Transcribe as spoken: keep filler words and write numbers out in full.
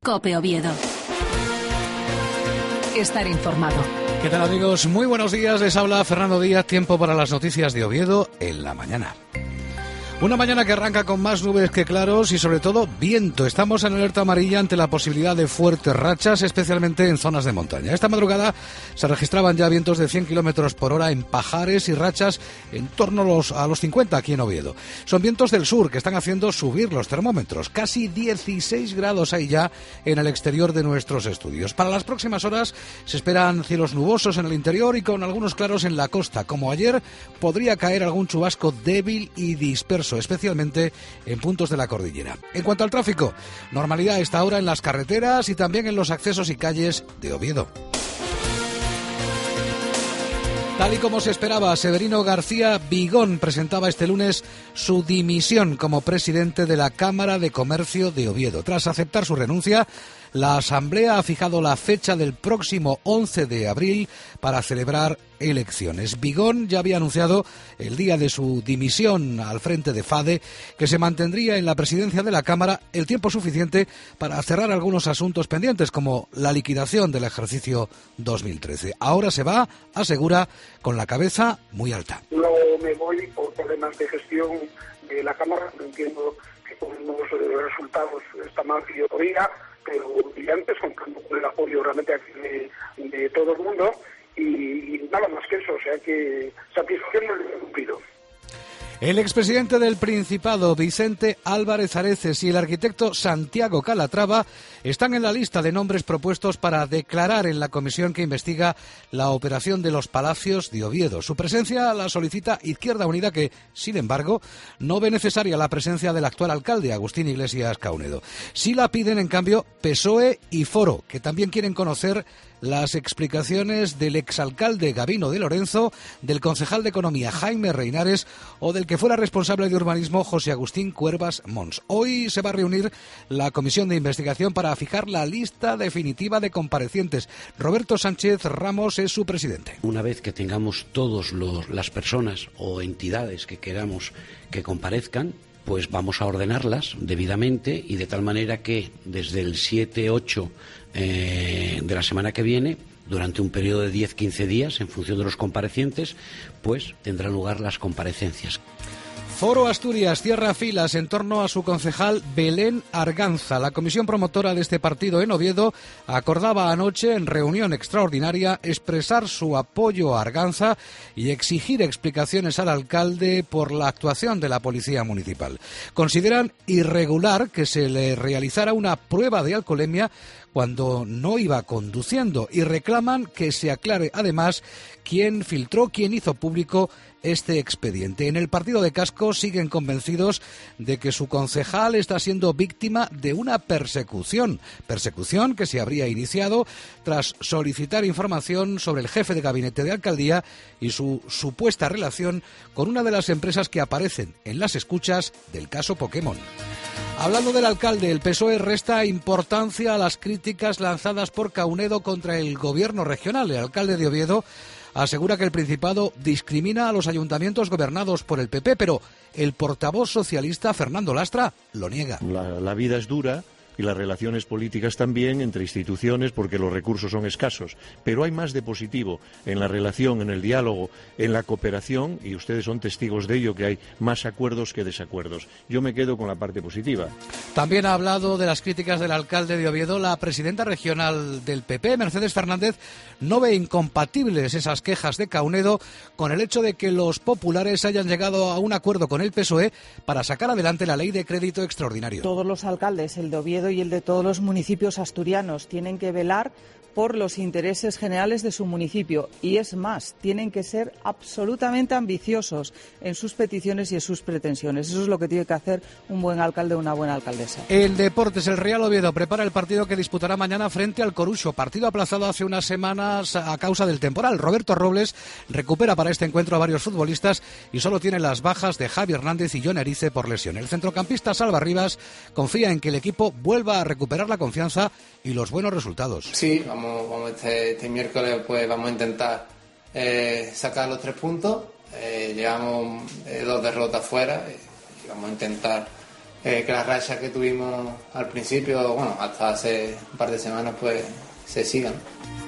COPE Oviedo. Estar informado. ¿Qué tal, amigos? Muy buenos días, les habla Fernando Díaz, tiempo para las noticias de Oviedo en la mañana. Una mañana que arranca con más nubes que claros y sobre todo viento. Estamos en alerta amarilla ante la posibilidad de fuertes rachas, especialmente en zonas de montaña. Esta madrugada se registraban ya vientos de cien kilómetros por hora en Pajares y rachas en torno a los, a los cincuenta aquí en Oviedo. Son vientos del sur que están haciendo subir los termómetros. Casi dieciséis grados hay ya en el exterior de nuestros estudios. Para las próximas horas se esperan cielos nubosos en el interior y con algunos claros en la costa. Como ayer, podría caer algún chubasco débil y disperso, especialmente en puntos de la cordillera. En cuanto al tráfico, normalidad a esta hora en las carreteras y también en los accesos y calles de Oviedo. Tal y como se esperaba, Severino García Vigón presentaba este lunes su dimisión como presidente de la Cámara de Comercio de Oviedo. Tras aceptar su renuncia, la Asamblea ha fijado la fecha del próximo once de abril para celebrar elecciones. Vigón ya había anunciado el día de su dimisión al frente de FADE que se mantendría en la presidencia de la Cámara el tiempo suficiente para cerrar algunos asuntos pendientes, como la liquidación del ejercicio dos mil trece. Ahora se va, asegura, con la cabeza muy alta. No me voy por problemas de gestión de la Cámara, entiendo que con los resultados está mal que yo podía, pero y antes contando con el apoyo realmente de, de todo el mundo y, y nada más que eso, o sea que satisfacción no le he cumplido. El expresidente del Principado, Vicente Álvarez Areces, y el arquitecto Santiago Calatrava están en la lista de nombres propuestos para declarar en la comisión que investiga la operación de los Palacios de Oviedo. Su presencia la solicita Izquierda Unida, que, sin embargo, no ve necesaria la presencia del actual alcalde, Agustín Iglesias Caunedo. Sí la piden, en cambio, P S O E y Foro, que también quieren conocer las explicaciones del exalcalde Gabino de Lorenzo, del concejal de Economía Jaime Reinares o del que fuera responsable de urbanismo José Agustín Cuervas Mons. Hoy se va a reunir la comisión de investigación para fijar la lista definitiva de comparecientes. Roberto Sánchez Ramos es su presidente. Una vez que tengamos todas las personas o entidades que queramos que comparezcan, pues vamos a ordenarlas debidamente y de tal manera que desde el siete ocho eh, de la semana que viene, durante un periodo de diez a quince días, en función de los comparecientes, pues tendrán lugar las comparecencias. Foro Asturias cierra filas en torno a su concejal Belén Arganza. La comisión promotora de este partido en Oviedo acordaba anoche, en reunión extraordinaria, expresar su apoyo a Arganza y exigir explicaciones al alcalde por la actuación de la policía municipal. Consideran irregular que se le realizara una prueba de alcoholemia cuando no iba conduciendo y reclaman que se aclare además quién filtró, quién hizo público este expediente. En el partido de Casco siguen convencidos de que su concejal está siendo víctima de una persecución, persecución que se habría iniciado tras solicitar información sobre el jefe de gabinete de alcaldía y su supuesta relación con una de las empresas que aparecen en las escuchas del caso Pokémon. Hablando del alcalde, el P S O E resta importancia a las críticas lanzadas por Caunedo contra el gobierno regional. El alcalde de Oviedo asegura que el Principado discrimina a los ayuntamientos gobernados por el P P, pero el portavoz socialista Fernando Lastra lo niega. La, la vida es dura y las relaciones políticas también entre instituciones porque los recursos son escasos, pero hay más de positivo en la relación, en el diálogo, en la cooperación, y ustedes son testigos de ello, que hay más acuerdos que desacuerdos. Yo me quedo con la parte positiva. También ha hablado de las críticas del alcalde de Oviedo la presidenta regional del P P, Mercedes Fernández. No ve incompatibles esas quejas de Caunedo con el hecho de que los populares hayan llegado a un acuerdo con el P S O E para sacar adelante la ley de crédito extraordinario. Todos los alcaldes, el de Oviedo y el de todos los municipios asturianos, tienen que velar por los intereses generales de su municipio y, es más, tienen que ser absolutamente ambiciosos en sus peticiones y en sus pretensiones. Eso es lo que tiene que hacer un buen alcalde o una buena alcaldesa. El Deportes, el Real Oviedo prepara el partido que disputará mañana frente al Coruxo, partido aplazado hace unas semanas a causa del temporal. Roberto Robles recupera para este encuentro a varios futbolistas y solo tiene las bajas de Javi Hernández y Jon Erice por lesión. El centrocampista Salva Rivas confía en que el equipo vuelva a recuperar la confianza y los buenos resultados. Sí, vamos Vamos, vamos este, este miércoles pues vamos a intentar eh, sacar los tres puntos. Eh, llevamos eh, dos derrotas fuera y vamos a intentar eh, que las rachas que tuvimos al principio, bueno, hasta hace un par de semanas, pues se sigan.